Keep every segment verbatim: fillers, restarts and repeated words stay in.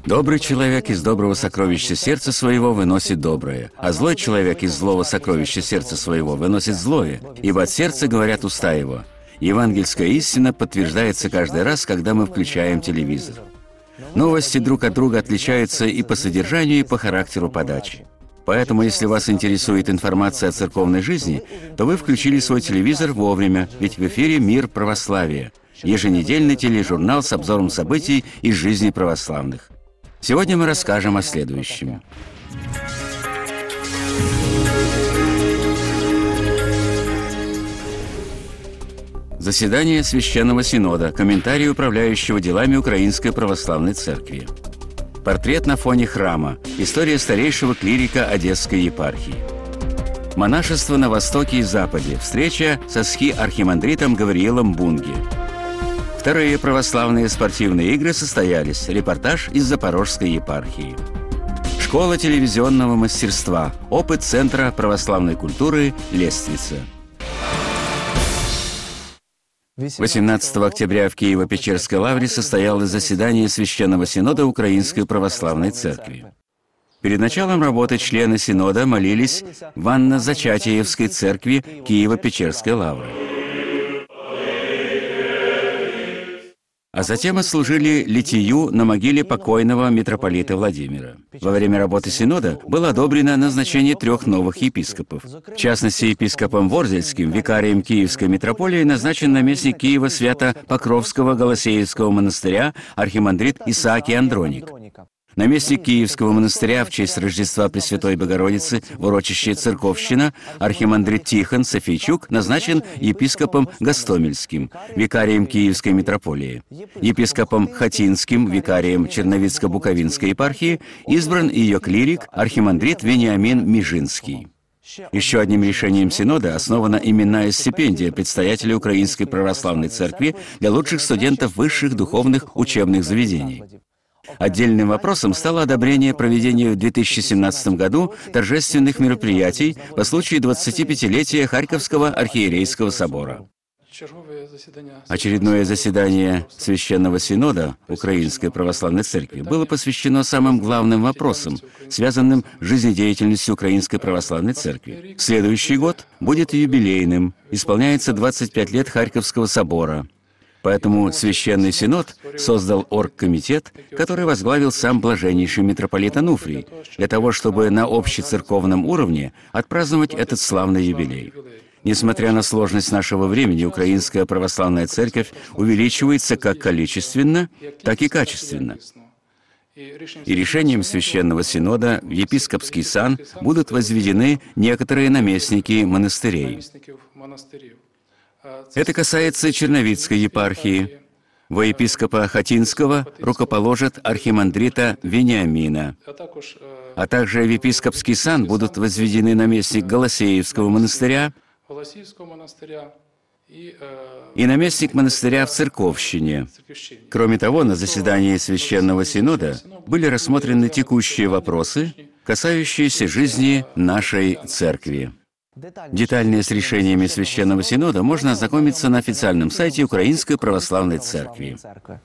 Добрый человек из доброго сокровища сердца своего выносит доброе, а злой человек из злого сокровища сердца своего выносит злое, ибо от сердца говорят уста его. Евангельская истина подтверждается каждый раз, когда мы включаем телевизор. Новости друг от друга отличаются и по содержанию, и по характеру подачи. Поэтому, если вас интересует информация о церковной жизни, то вы включили свой телевизор вовремя, ведь в эфире «Мир православия» — еженедельный тележурнал с обзором событий из жизни православных. Сегодня мы расскажем о следующем. Заседание Священного Синода, комментарий управляющего делами Украинской Православной Церкви. Портрет на фоне храма, история старейшего клирика Одесской епархии. Монашество на Востоке и Западе, встреча со схи-архимандритом Гавриилом Бунги. Вторые православные спортивные игры состоялись, репортаж из Запорожской епархии. Школа телевизионного мастерства, опыт Центра православной культуры «Лестница». восемнадцатого октября в Киево-Печерской лавре состоялось заседание Священного Синода Украинской Православной Церкви. Перед началом работы члены Синода молились в Анно-Зачатиевской церкви Киево-Печерской лавры. А затем отслужили литию на могиле покойного митрополита Владимира. Во время работы Синода было одобрено назначение трех новых епископов. В частности, епископом Ворзельским, викарием Киевской митрополии, назначен наместник Киева Свято-Покровского Голосеевского монастыря архимандрит Исаакий Андроник. Наместник Киевского монастыря в честь Рождества Пресвятой Богородицы в урочище Церковщина архимандрит Тихон Софийчук назначен епископом Гостомельским, викарием Киевской митрополии. Епископом Хатинским, викарием Черновицко-Буковинской епархии, избран ее клирик архимандрит Вениамин Межинский. Еще одним решением Синода основана именная стипендия предстоятеля Украинской Православной Церкви для лучших студентов высших духовных учебных заведений. Отдельным вопросом стало одобрение проведения в две тысячи семнадцатом году торжественных мероприятий по случаю двадцатипятилетия Харьковского архиерейского собора. Очередное заседание Священного Синода Украинской Православной Церкви было посвящено самым главным вопросам, связанным с жизнедеятельностью Украинской Православной Церкви. Следующий год будет юбилейным, исполняется двадцать пять лет Харьковского собора. Поэтому Священный Синод создал оргкомитет, который возглавил сам блаженнейший митрополит Ануфрий, для того, чтобы на общецерковном уровне отпраздновать этот славный юбилей. Несмотря на сложность нашего времени, Украинская Православная Церковь увеличивается как количественно, так и качественно. И решением Священного Синода в епископский сан будут возведены некоторые наместники монастырей. Это касается Черновицкой епархии. Во епископа Хатинского рукоположат архимандрита Вениамина. А также в епископский сан будут возведены наместник Голосеевского монастыря и наместник монастыря в Церковщине. Кроме того, на заседании Священного Синода были рассмотрены текущие вопросы, касающиеся жизни нашей Церкви. Детальнее с решениями Священного Синода можно ознакомиться на официальном сайте Украинской Православной Церкви.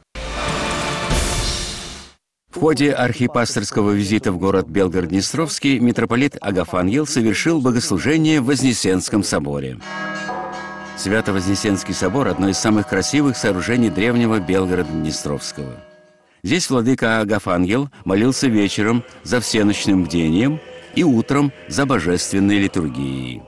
В ходе архипасторского визита в город Белгород-Днестровский митрополит Агафангел совершил богослужение в Вознесенском соборе. Свято-Вознесенский собор – одно из самых красивых сооружений древнего Белгорода-Днестровского. Здесь владыка Агафангел молился вечером за всеночным бдением и утром за божественной литургией.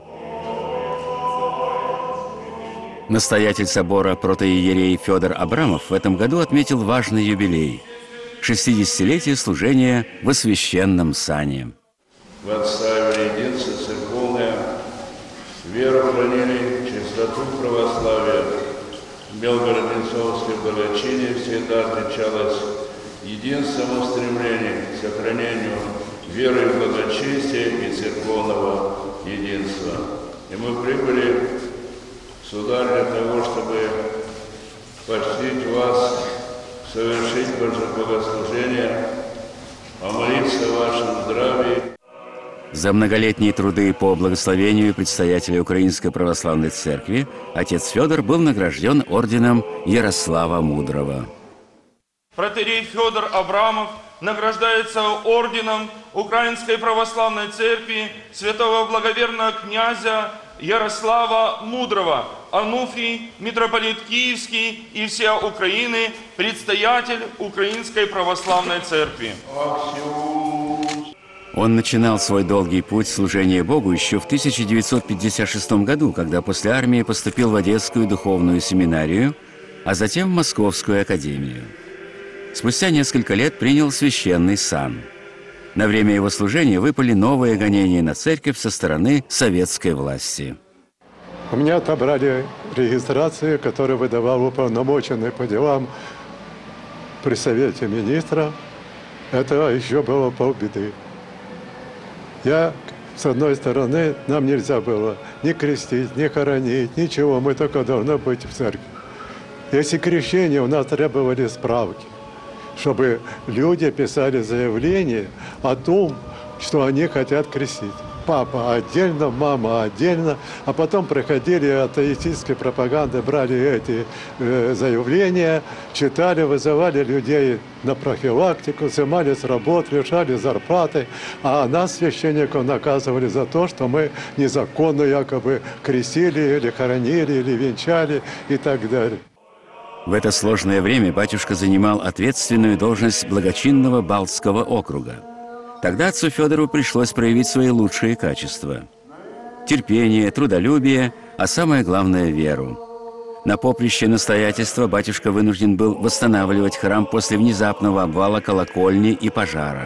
Настоятель собора протоиерей Федор Абрамов в этом году отметил важный юбилей – шестидесятилетие служения во священном сане. Вы отстаивали единство церковное, веру хранили, чистоту православия. Белгород-Днестровское благочиние всегда отличалось единством устремления к сохранению веры в благочестие и церковного единства. И мы прибыли сюда для того, чтобы почтить вас, совершить богослужение, помолиться о вашем здравии. За многолетние труды по благословению предстоятеля Украинской Православной Церкви отец Федор был награжден орденом Ярослава Мудрого. Протоиерей Федор Абрамов награждается орденом Украинской Православной Церкви святого благоверного князя Ярослава Мудрого, Ануфрий, митрополит Киевский и вся Украины, предстоятель Украинской Православной Церкви. Он начинал свой долгий путь служения Богу еще в тысяча девятьсот пятьдесят шестом году, когда после армии поступил в Одесскую духовную семинарию, а затем в Московскую академию. Спустя несколько лет принял священный сан. На время его служения выпали новые гонения на церковь со стороны советской власти. У меня отобрали регистрацию, которую выдавал уполномоченный по делам при Совете Министров. Это еще было полбеды. Я, с одной стороны, нам нельзя было ни крестить, ни хоронить, ничего. Мы только должны быть в церкви. Если крещение, у нас требовали справки, чтобы люди писали заявление о том, что они хотят крестить. Папа отдельно, мама отдельно, а потом приходили атеистической пропаганды, брали эти э, заявления, читали, вызывали людей на профилактику, снимали с работ, лишали зарплаты, а нас, священников, наказывали за то, что мы незаконно якобы крестили или хоронили, или венчали и так далее. В это сложное время батюшка занимал ответственную должность благочинного Балтского округа. Тогда отцу Федору пришлось проявить свои лучшие качества – терпение, трудолюбие, а самое главное – веру. На поприще настоятельства батюшка вынужден был восстанавливать храм после внезапного обвала колокольни и пожара.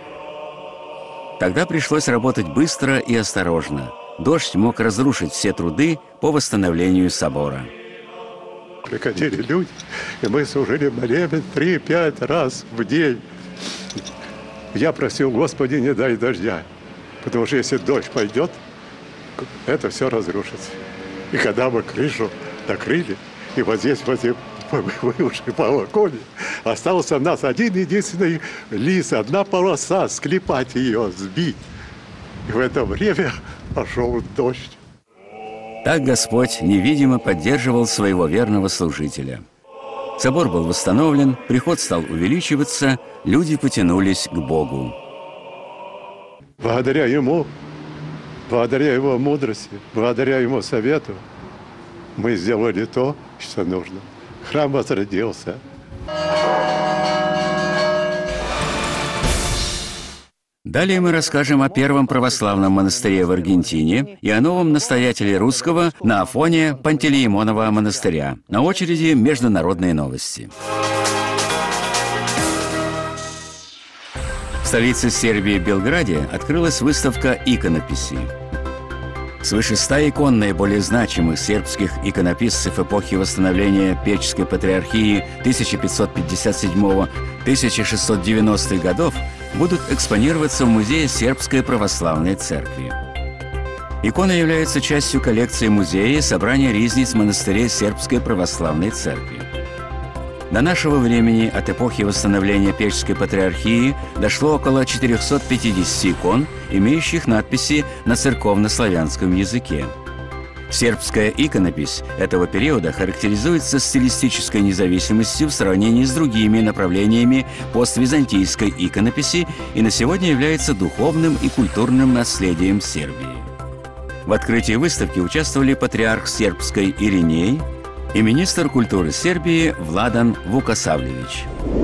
Тогда пришлось работать быстро и осторожно. Дождь мог разрушить все труды по восстановлению собора. Приходили люди, и мы служили молебен три-пять раз в день. Я просил, Господи, не дай дождя, потому что если дождь пойдет, это все разрушится. И когда мы крышу накрыли, и вот здесь, вот здесь, вышли колокольни, остался у нас один единственный лист, одна полоса, склепать ее, сбить. И в это время пошел дождь. Так Господь невидимо поддерживал своего верного служителя. Собор был восстановлен, приход стал увеличиваться, люди потянулись к Богу. Благодаря Ему, благодаря Его мудрости, благодаря Его совету мы сделали то, что нужно. Храм возродился. Далее мы расскажем о первом православном монастыре в Аргентине и о новом настоятеле русского на Афоне Пантелеимонова монастыря. На очереди международные новости. В столице Сербии Белграде открылась выставка иконописи. Свыше ста икон наиболее значимых сербских иконописцев эпохи восстановления Печской патриархии тысяча пятьсот пятьдесят седьмого — тысяча шестьсот девяностых годов будут экспонироваться в Музее Сербской Православной Церкви. Иконы являются частью коллекции музея и собрания ризниц монастырей Сербской Православной Церкви. До нашего времени от эпохи восстановления Печской патриархии дошло около четырёхсот пятидесяти икон, имеющих надписи на церковно-славянском языке. Сербская иконопись этого периода характеризуется стилистической независимостью в сравнении с другими направлениями поствизантийской иконописи и на сегодня является духовным и культурным наследием Сербии. В открытии выставки участвовали патриарх сербской Ириней и министр культуры Сербии Владан Вукасавлевич.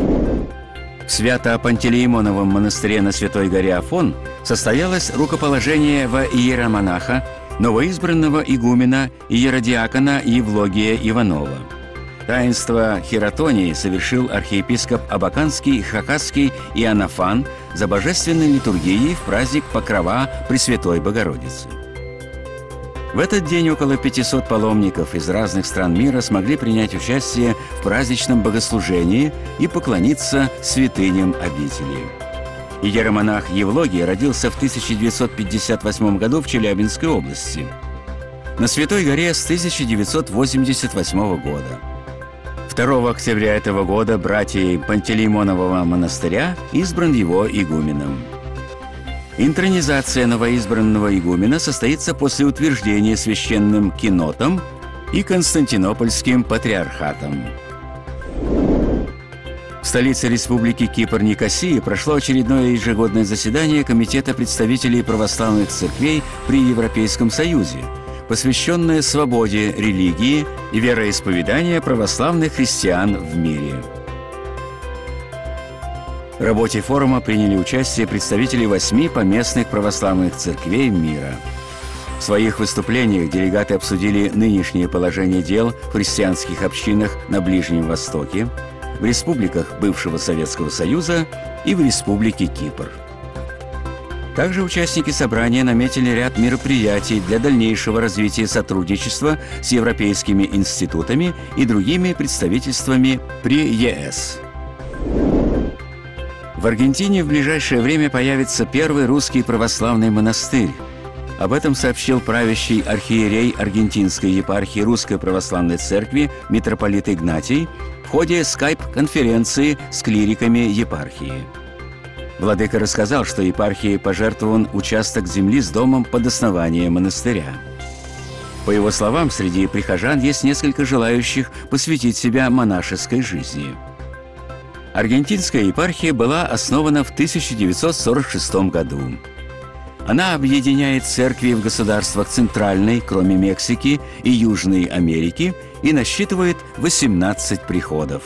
В Свято-Пантелеимоновом монастыре на Святой горе Афон состоялось рукоположение во иеромонаха новоизбранного игумена иеродиакона Евлогия Иванова. Таинство хиротонии совершил архиепископ Абаканский, Хакасский Иоаннафан за божественной литургией в праздник Покрова Пресвятой Богородицы. В этот день около пятисот паломников из разных стран мира смогли принять участие в праздничном богослужении и поклониться святыням обители. Иеромонах Евлогий родился в тысяча девятьсот пятьдесят восьмом году в Челябинской области. На Святой горе с тысяча девятьсот восемьдесят восьмого года. второго октября этого года братьей Пантелеимонового монастыря избран его игуменом. Интронизация новоизбранного игумена состоится после утверждения священным кинотом и Константинопольским патриархатом. В столице Республики Кипр Никосии прошло очередное ежегодное заседание Комитета представителей православных церквей при Европейском Союзе, посвященное свободе религии и вероисповедания православных христиан в мире. В работе форума приняли участие представители восьми поместных православных церквей мира. В своих выступлениях делегаты обсудили нынешнее положение дел в христианских общинах на Ближнем Востоке, в республиках бывшего Советского Союза и в Республике Кипр. Также участники собрания наметили ряд мероприятий для дальнейшего развития сотрудничества с европейскими институтами и другими представительствами при ЕС. В Аргентине в ближайшее время появится первый русский православный монастырь. Об этом сообщил правящий архиерей аргентинской епархии Русской Православной Церкви митрополит Игнатий в ходе скайп-конференции с клириками епархии. Владыка рассказал, что епархии пожертвован участок земли с домом под основание монастыря. По его словам, среди прихожан есть несколько желающих посвятить себя монашеской жизни. Аргентинская епархия была основана в тысяча девятьсот сорок шестом году. Она объединяет церкви в государствах Центральной, кроме Мексики, и Южной Америки и насчитывает восемнадцать приходов.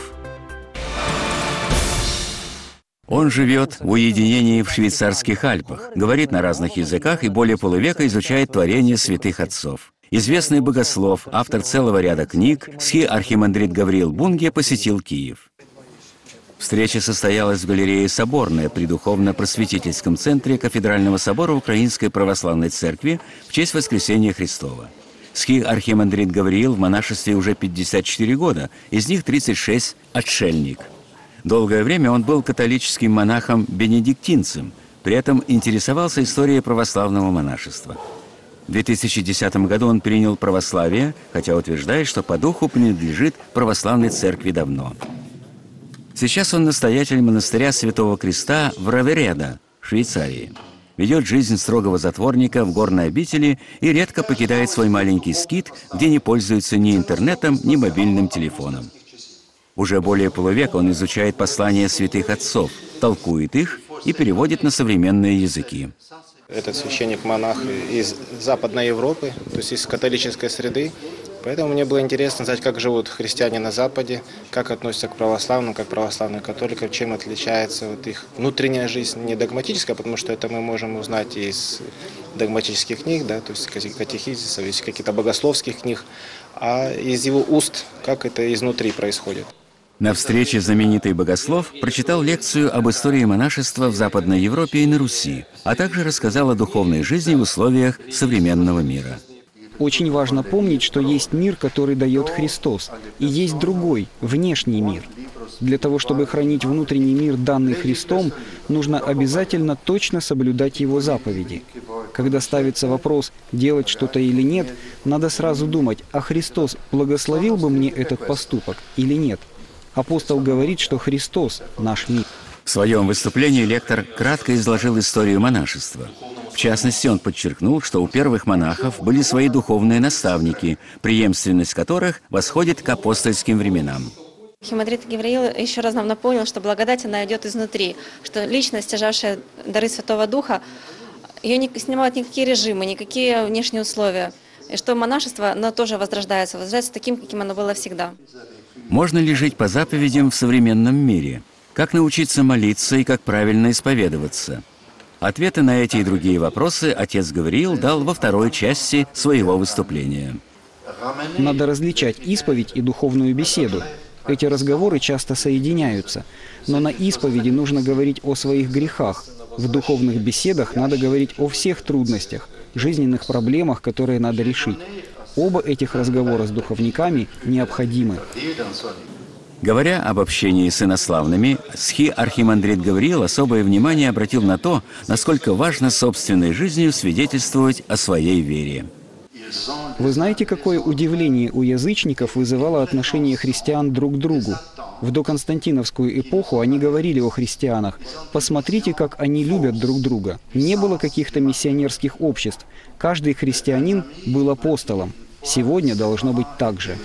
Он живет в уединении в швейцарских Альпах, говорит на разных языках и более полувека изучает творения святых отцов. Известный богослов, автор целого ряда книг, схи-архимандрит Гавриил Бунге посетил Киев. Встреча состоялась в галерее «Соборная» при Духовно-просветительском центре Кафедрального собора Украинской Православной Церкви в честь Воскресения Христова. Схи-архимандрит Гавриил в монашестве уже пятьдесят четыре года, из них тридцать шесть – отшельник. Долгое время он был католическим монахом-бенедиктинцем, при этом интересовался историей православного монашества. В две тысячи десятом году он принял православие, хотя утверждает, что по духу принадлежит православной церкви давно. Сейчас он настоятель монастыря Святого Креста в Равереда, Швейцарии. Ведет жизнь строгого затворника в горной обители и редко покидает свой маленький скит, где не пользуется ни интернетом, ни мобильным телефоном. Уже более полувека он изучает послания святых отцов, толкует их и переводит на современные языки. Этот священник-монах из Западной Европы, то есть из католической среды. Поэтому мне было интересно знать, как живут христиане на Западе, как относятся к православным, как православным католикам, чем отличается вот их внутренняя жизнь, не догматическая, потому что это мы можем узнать из догматических книг, да, то есть катехизисов, из каких-то богословских книг, а из его уст, как это изнутри происходит. На встрече знаменитый богослов прочитал лекцию об истории монашества в Западной Европе и на Руси, а также рассказал о духовной жизни в условиях современного мира. Очень важно помнить, что есть мир, который дает Христос, и есть другой, внешний мир. Для того, чтобы хранить внутренний мир, данный Христом, нужно обязательно точно соблюдать Его заповеди. Когда ставится вопрос, делать что-то или нет, надо сразу думать, а Христос благословил бы мне этот поступок или нет? Апостол говорит, что Христос – наш мир. В своем выступлении лектор кратко изложил историю монашества. В частности, он подчеркнул, что у первых монахов были свои духовные наставники, преемственность которых восходит к апостольским временам. Архимандрит Гавриил еще раз нам напомнил, что благодать, она идет изнутри, что личность, стяжавшая дары Святого Духа, ее не снимают никакие режимы, никакие внешние условия. И что монашество, оно тоже возрождается, возрождается таким, каким оно было всегда. Можно ли жить по заповедям в современном мире? Как научиться молиться и как правильно исповедоваться? Ответы на эти и другие вопросы отец Гавриил дал во второй части своего выступления. Надо различать исповедь и духовную беседу. Эти разговоры часто соединяются. Но на исповеди нужно говорить о своих грехах. В духовных беседах надо говорить о всех трудностях, жизненных проблемах, которые надо решить. Оба этих разговора с духовниками необходимы. Говоря об общении с инославными, схи-архимандрит Гавриил особое внимание обратил на то, насколько важно собственной жизнью свидетельствовать о своей вере. Вы знаете, какое удивление у язычников вызывало отношение христиан друг к другу? В доконстантиновскую эпоху они говорили о христианах: «Посмотрите, как они любят друг друга». Не было каких-то миссионерских обществ. Каждый христианин был апостолом. Сегодня должно быть так же.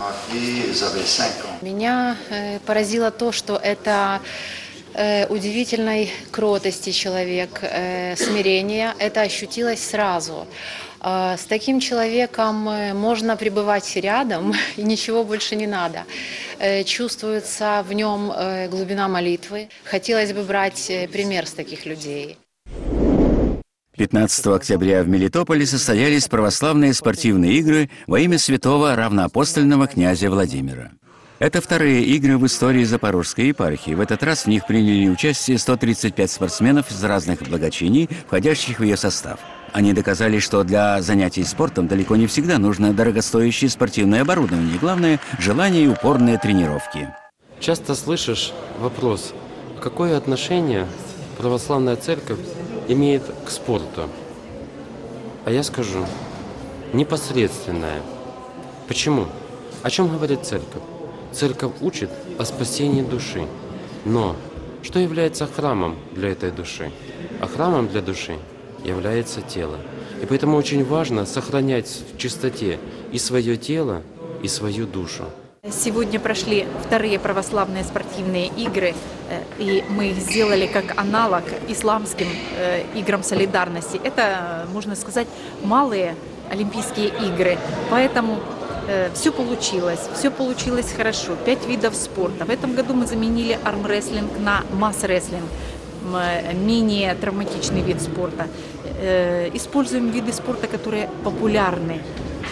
Меня э, поразило то, что это э, удивительной кротости человек, э, смирения. Это ощутилось сразу. Э, с таким человеком э, можно пребывать рядом, и ничего больше не надо. Э, чувствуется в нем э, глубина молитвы. Хотелось бы брать э, пример с таких людей. пятнадцатого октября в Мелитополе состоялись православные спортивные игры во имя святого равноапостольного князя Владимира. Это вторые игры в истории Запорожской епархии. В этот раз в них приняли участие сто тридцать пять спортсменов из разных благочиний, входящих в ее состав. Они доказали, что для занятий спортом далеко не всегда нужно дорогостоящее спортивное оборудование. Главное – желание и упорные тренировки. Часто слышишь вопрос, какое отношение православная церковь имеет к спорту? А я скажу, непосредственное. Почему? О чем говорит церковь? Церковь учит о спасении души. Но что является храмом для этой души? А храмом для души является тело. И поэтому очень важно сохранять в чистоте и свое тело, и свою душу. Сегодня прошли вторые православные спортивные игры, и мы их сделали как аналог исламским играм солидарности. Это, можно сказать, малые Олимпийские игры. Поэтому все получилось, все получилось хорошо. Пять видов спорта. В этом году мы заменили армрестлинг на масс-рестлинг, менее травматичный вид спорта. Используем виды спорта, которые популярны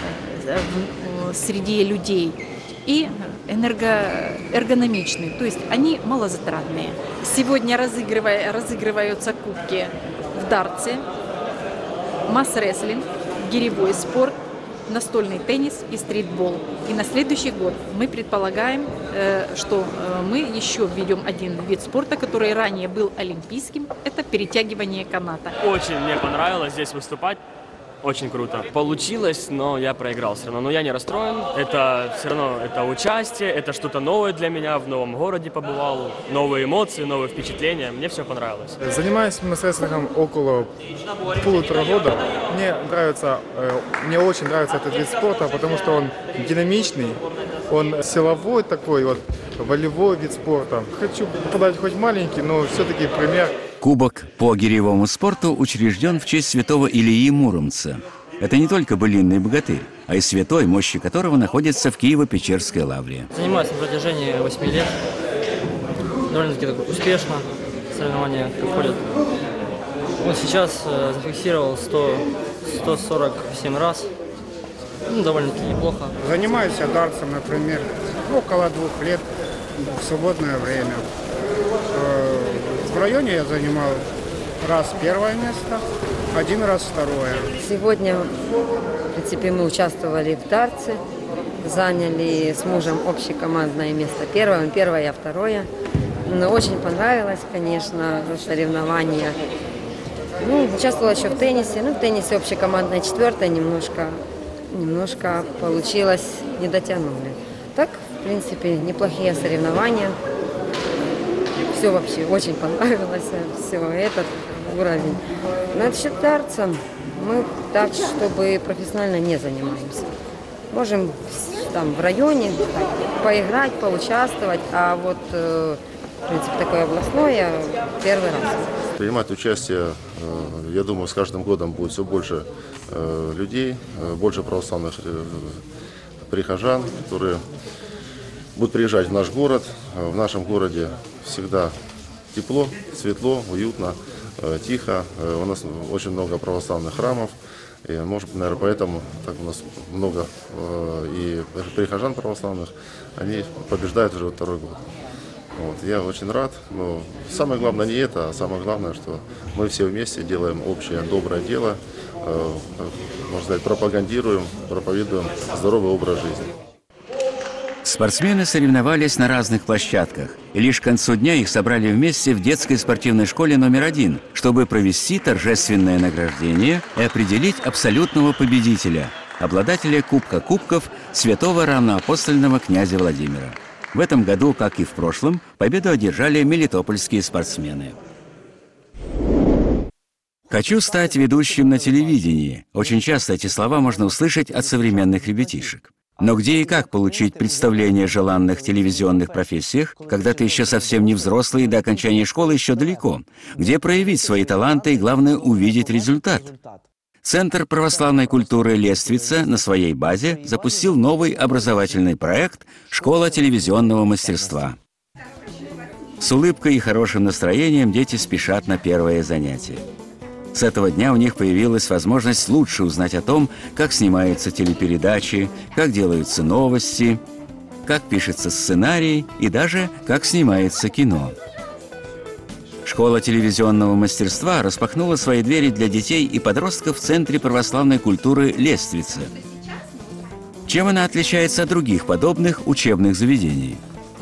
среди людей и энергоэргономичные, то есть они малозатратные. Сегодня разыгрывая, разыгрываются кубки в дартсе, масс-рестлинг, гиревой спорт, настольный теннис и стритбол. И на следующий год мы предполагаем, что мы еще введем один вид спорта, который ранее был олимпийским, это перетягивание каната. Очень мне понравилось здесь выступать. Очень круто. Получилось, но я проиграл все равно. Но я не расстроен. Это все равно это участие, это что-то новое для меня. В новом городе побывал. Новые эмоции, новые впечатления. Мне все понравилось. Занимаюсь масс-рестлингом около полутора года. Мне нравится, мне очень нравится этот вид спорта, потому что он динамичный, он силовой такой, вот, волевой вид спорта. Хочу подать хоть маленький, но все-таки пример. Кубок по гиревому спорту учрежден в честь святого Илии Муромца. Это не только былинный богатырь, а и святой, мощи которого находится в Киево-Печерской лавре. Занимаюсь на протяжении восьми лет. Довольно-таки успешно соревнования проходят. Вот сейчас э, зафиксировал сто, сто сорок семь раз. Ну, довольно-таки неплохо. Занимаюсь дартсом, например, около двух лет в свободное время. В районе я занимал раз первое место, один раз второе. Сегодня, в принципе, мы участвовали в дартсе, заняли с мужем общекомандное место первое, он первое, я второе. Но очень понравилось, конечно, соревнования. Ну, участвовала еще в теннисе, ну, в теннисе общекомандное четвертое, немножко, немножко получилось, не дотянули. Так, в принципе, неплохие соревнования. Все вообще очень понравилось, все, этот уровень. Насчет дартса мы так, чтобы профессионально не занимаемся. Можем там в районе так, поиграть, поучаствовать, а вот, в принципе, такое областное первый раз. Принимать участие, я думаю, с каждым годом будет все больше людей, больше православных прихожан, которые будут приезжать в наш город. В нашем городе всегда тепло, светло, уютно, тихо. У нас очень много православных храмов. И, может, наверное, поэтому так у нас много и прихожан православных. Они побеждают уже второй год. Вот, я очень рад. Но самое главное не это, а самое главное, что мы все вместе делаем общее доброе дело, можно сказать, пропагандируем, проповедуем здоровый образ жизни. Спортсмены соревновались на разных площадках, и лишь к концу дня их собрали вместе в детской спортивной школе номер один, чтобы провести торжественное награждение и определить абсолютного победителя, обладателя Кубка Кубков святого равноапостольного князя Владимира. В этом году, как и в прошлом, победу одержали мелитопольские спортсмены. «Хочу стать ведущим на телевидении». Очень часто эти слова можно услышать от современных ребятишек. Но где и как получить представление о желанных телевизионных профессиях, когда ты еще совсем не взрослый и до окончания школы еще далеко? Где проявить свои таланты и, главное, увидеть результат? Центр православной культуры Лествица на своей базе запустил новый образовательный проект «Школа телевизионного мастерства». С улыбкой и хорошим настроением дети спешат на первое занятие. С этого дня у них появилась возможность лучше узнать о том, как снимаются телепередачи, как делаются новости, как пишется сценарий и даже как снимается кино. Школа телевизионного мастерства распахнула свои двери для детей и подростков в Центре православной культуры Лествица. Чем она отличается от других подобных учебных заведений?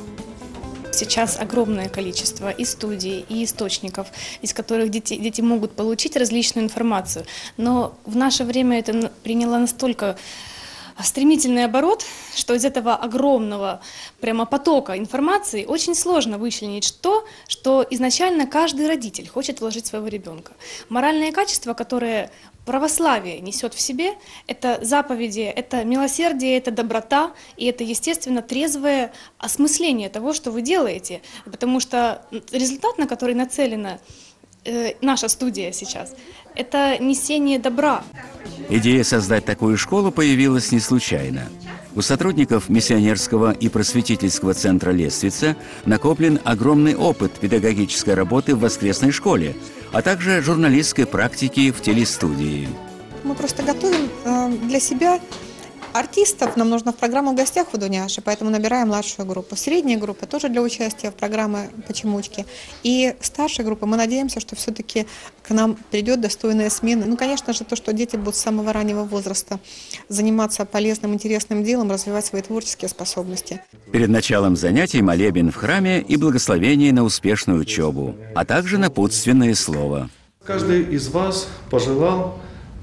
Сейчас огромное количество и студий, и источников, из которых дети, дети могут получить различную информацию. Но в наше время это приняло настолько стремительный оборот, что из этого огромного прямо потока информации очень сложно вычленить то, что изначально каждый родитель хочет вложить в своего ребенка. Моральные качества, которые православие несет в себе, это заповеди, это милосердие, это доброта, и это, естественно, трезвое осмысление того, что вы делаете. Потому что результат, на который нацелена э, наша студия сейчас, это несение добра. Идея создать такую школу появилась не случайно. У сотрудников миссионерского и просветительского центра Лествица накоплен огромный опыт педагогической работы в воскресной школе, а также журналистской практики в телестудии. Мы просто готовим для себя артистов. Нам нужно в программу «В гостях у Дуняши», поэтому набираем младшую группу. Средняя группа тоже для участия в программе «Почемучки». И старшая группа, мы надеемся, что все-таки к нам придет достойная смена. Ну, конечно же, то, что дети будут с самого раннего возраста заниматься полезным, интересным делом, развивать свои творческие способности. Перед началом занятий молебен в храме и благословение на успешную учебу, а также напутственное слово. Каждый из вас пожелал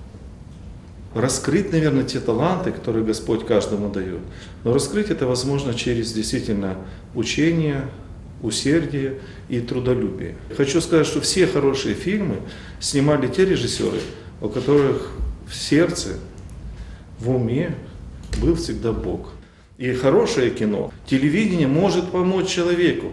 раскрыть, наверное, те таланты, которые Господь каждому дает. Но раскрыть это возможно через действительно учение, усердие и трудолюбие. Хочу сказать, что все хорошие фильмы снимали те режиссеры, у которых в сердце, в уме был всегда Бог. И хорошее кино, телевидение может помочь человеку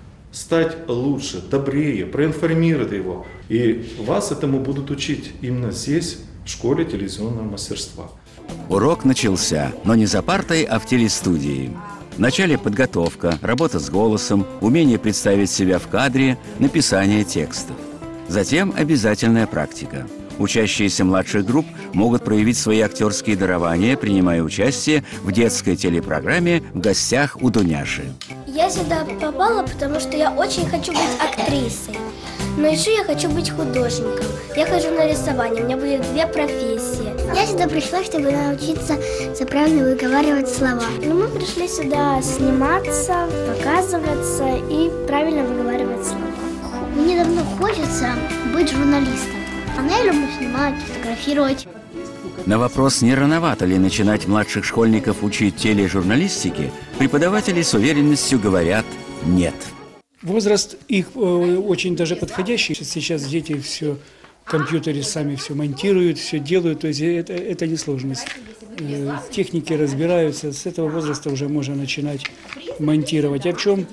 стать лучше, добрее, проинформировать его. И вас этому будут учить именно здесь, в школе телевизионного мастерства. Урок начался, но не за партой, а в телестудии. Вначале подготовка, работа с голосом, умение представить себя в кадре, написание текстов. Затем обязательная практика. Учащиеся младших групп могут проявить свои актерские дарования, принимая участие в детской телепрограмме «В гостях у Дуняши». Я сюда попала, потому что я очень хочу быть актрисой. Но еще я хочу быть художником. Я хожу на рисование, у меня будет две профессии. Я сюда пришла, чтобы научиться правильно выговаривать слова. Но мы пришли сюда сниматься, показываться и правильно выговаривать слова. Мне давно хочется быть журналистом. А я люблю снимать, фотографировать. На вопрос, не рановато ли начинать младших школьников учить тележурналистике, преподаватели с уверенностью говорят «нет». Возраст их э, очень даже подходящий. Сейчас дети все в компьютере сами все монтируют, все делают, то есть это, это не сложность. Э, техники разбираются, с этого возраста уже можно начинать монтировать. А в чем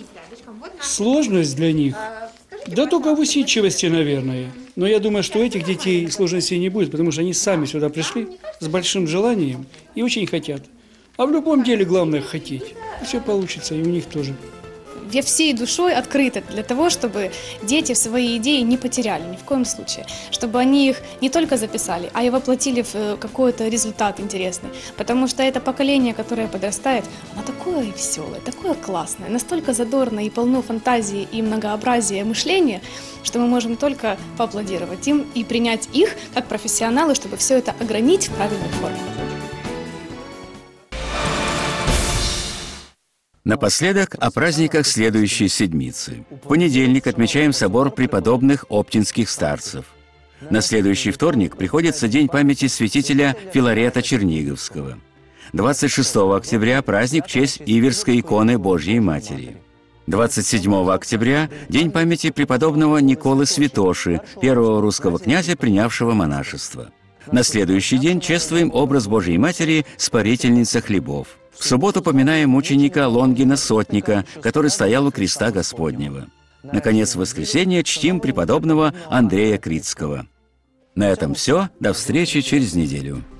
сложность для них? Да только в усидчивости, наверное. Но я думаю, что у этих детей сложностей не будет, потому что они сами сюда пришли с большим желанием и очень хотят. А в любом деле главное хотеть. И все получится, и у них тоже. Я всей душой открыта для того, чтобы дети свои идеи не потеряли ни в коем случае. Чтобы они их не только записали, а и воплотили в какой-то результат интересный. Потому что это поколение, которое подрастает, оно такое веселое, такое классное, настолько задорное и полно фантазии и многообразия мышления, что мы можем только поаплодировать им и принять их как профессионалы, чтобы все это огранить в правильной форме. Напоследок о праздниках следующей седмицы. В понедельник отмечаем собор преподобных оптинских старцев. На следующий вторник приходится день памяти святителя Филарета Черниговского. двадцать шестого октября праздник в честь Иверской иконы Божьей Матери. двадцать седьмого октября – День памяти преподобного Николы Святоши, первого русского князя, принявшего монашество. На следующий день чествуем образ Божьей Матери, спарительница хлебов. В субботу поминаем мученика Лонгина Сотника, который стоял у креста Господнего. Наконец, в воскресенье чтим преподобного Андрея Критского. На этом все. До встречи через неделю.